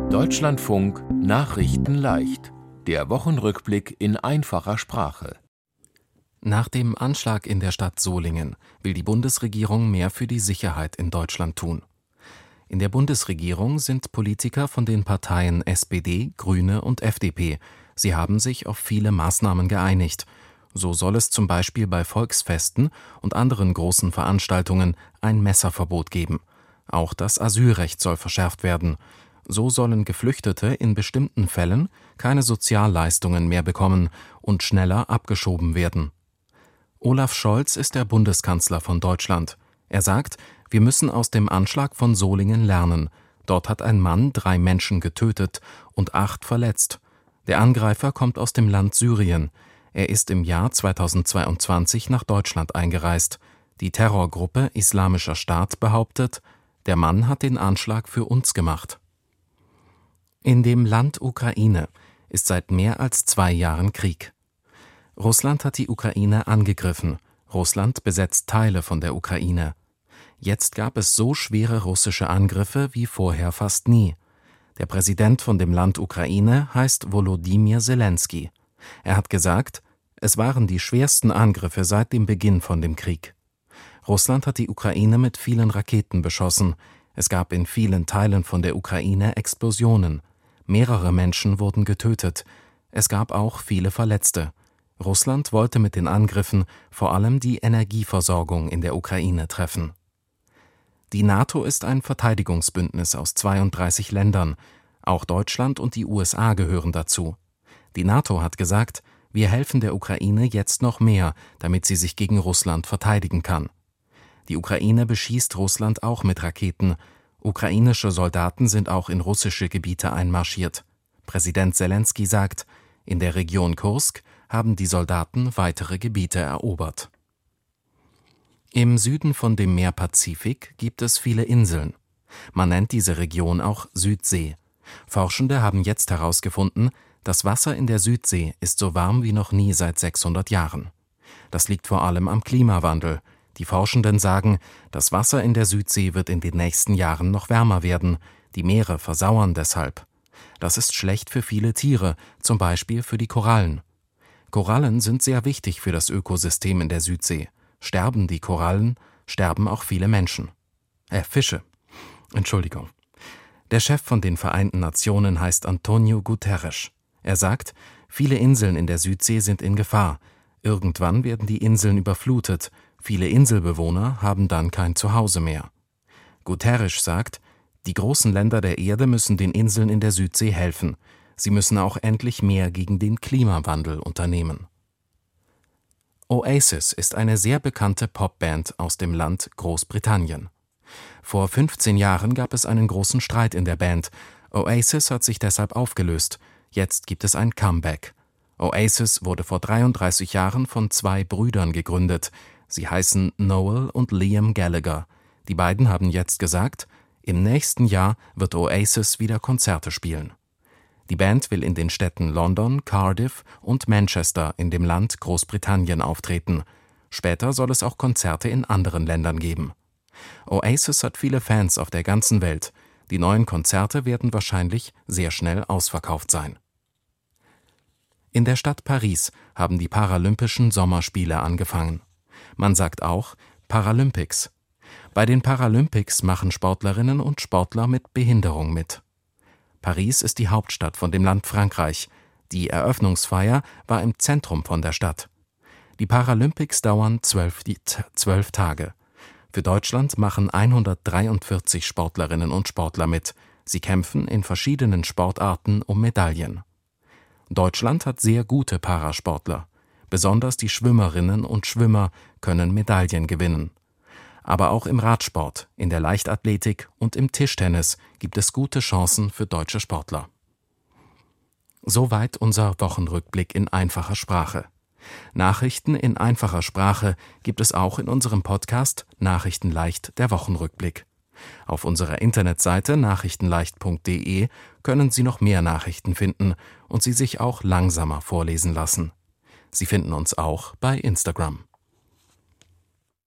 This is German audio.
Deutschlandfunk Nachrichten leicht. Der Wochenrückblick in einfacher Sprache. Nach dem Anschlag in der Stadt Solingen will die Bundesregierung mehr für die Sicherheit in Deutschland tun. In der Bundesregierung sind Politiker von den Parteien SPD, Grüne und FDP. Sie haben sich auf viele Maßnahmen geeinigt. So soll es zum Beispiel bei Volksfesten und anderen großen Veranstaltungen ein Messerverbot geben. Auch das Asylrecht soll verschärft werden. So sollen Geflüchtete in bestimmten Fällen keine Sozialleistungen mehr bekommen und schneller abgeschoben werden. Olaf Scholz ist der Bundeskanzler von Deutschland. Er sagt, wir müssen aus dem Anschlag von Solingen lernen. Dort hat ein Mann 3 Menschen getötet und 8 verletzt. Der Angreifer kommt aus dem Land Syrien. Er ist im Jahr 2022 nach Deutschland eingereist. Die Terrorgruppe Islamischer Staat behauptet, der Mann hat den Anschlag für uns gemacht. In dem Land Ukraine ist seit mehr als 2 Jahren Krieg. Russland hat die Ukraine angegriffen. Russland besetzt Teile von der Ukraine. Jetzt gab es so schwere russische Angriffe wie vorher fast nie. Der Präsident von dem Land Ukraine heißt Volodymyr Zelensky. Er hat gesagt, es waren die schwersten Angriffe seit dem Beginn von dem Krieg. Russland hat die Ukraine mit vielen Raketen beschossen. Es gab in vielen Teilen von der Ukraine Explosionen. Mehrere Menschen wurden getötet. Es gab auch viele Verletzte. Russland wollte mit den Angriffen vor allem die Energieversorgung in der Ukraine treffen. Die NATO ist ein Verteidigungsbündnis aus 32 Ländern. Auch Deutschland und die USA gehören dazu. Die NATO hat gesagt, wir helfen der Ukraine jetzt noch mehr, damit sie sich gegen Russland verteidigen kann. Die Ukraine beschießt Russland auch mit Raketen. Ukrainische Soldaten sind auch in russische Gebiete einmarschiert. Präsident Zelensky sagt, in der Region Kursk haben die Soldaten weitere Gebiete erobert. Im Süden von dem Meer Pazifik gibt es viele Inseln. Man nennt diese Region auch Südsee. Forschende haben jetzt herausgefunden, das Wasser in der Südsee ist so warm wie noch nie seit 600 Jahren. Das liegt vor allem am Klimawandel. Die Forschenden sagen, das Wasser in der Südsee wird in den nächsten Jahren noch wärmer werden. Die Meere versauern deshalb. Das ist schlecht für viele Tiere, zum Beispiel für die Korallen. Korallen sind sehr wichtig für das Ökosystem in der Südsee. Sterben die Korallen, sterben auch viele Menschen. Fische. Entschuldigung. Der Chef von den Vereinten Nationen heißt Antonio Guterres. Er sagt, viele Inseln in der Südsee sind in Gefahr. Irgendwann werden die Inseln überflutet. Viele Inselbewohner haben dann kein Zuhause mehr. Guterres sagt, die großen Länder der Erde müssen den Inseln in der Südsee helfen. Sie müssen auch endlich mehr gegen den Klimawandel unternehmen. Oasis ist eine sehr bekannte Popband aus dem Land Großbritannien. Vor 15 Jahren gab es einen großen Streit in der Band. Oasis hat sich deshalb aufgelöst. Jetzt gibt es ein Comeback. Oasis wurde vor 33 Jahren von 2 Brüdern gegründet. Sie heißen Noel und Liam Gallagher. Die beiden haben jetzt gesagt, im nächsten Jahr wird Oasis wieder Konzerte spielen. Die Band will in den Städten London, Cardiff und Manchester in dem Land Großbritannien auftreten. Später soll es auch Konzerte in anderen Ländern geben. Oasis hat viele Fans auf der ganzen Welt. Die neuen Konzerte werden wahrscheinlich sehr schnell ausverkauft sein. In der Stadt Paris haben die Paralympischen Sommerspiele angefangen. Man sagt auch Paralympics. Bei den Paralympics machen Sportlerinnen und Sportler mit Behinderung mit. Paris ist die Hauptstadt von dem Land Frankreich. Die Eröffnungsfeier war im Zentrum von der Stadt. Die Paralympics dauern 12 Tage. Für Deutschland machen 143 Sportlerinnen und Sportler mit. Sie kämpfen in verschiedenen Sportarten um Medaillen. Deutschland hat sehr gute Parasportler. Besonders die Schwimmerinnen und Schwimmer können Medaillen gewinnen. Aber auch im Radsport, in der Leichtathletik und im Tischtennis gibt es gute Chancen für deutsche Sportler. Soweit unser Wochenrückblick in einfacher Sprache. Nachrichten in einfacher Sprache gibt es auch in unserem Podcast Nachrichten leicht, der Wochenrückblick. Auf unserer Internetseite nachrichtenleicht.de können Sie noch mehr Nachrichten finden und sie sich auch langsamer vorlesen lassen. Sie finden uns auch bei Instagram.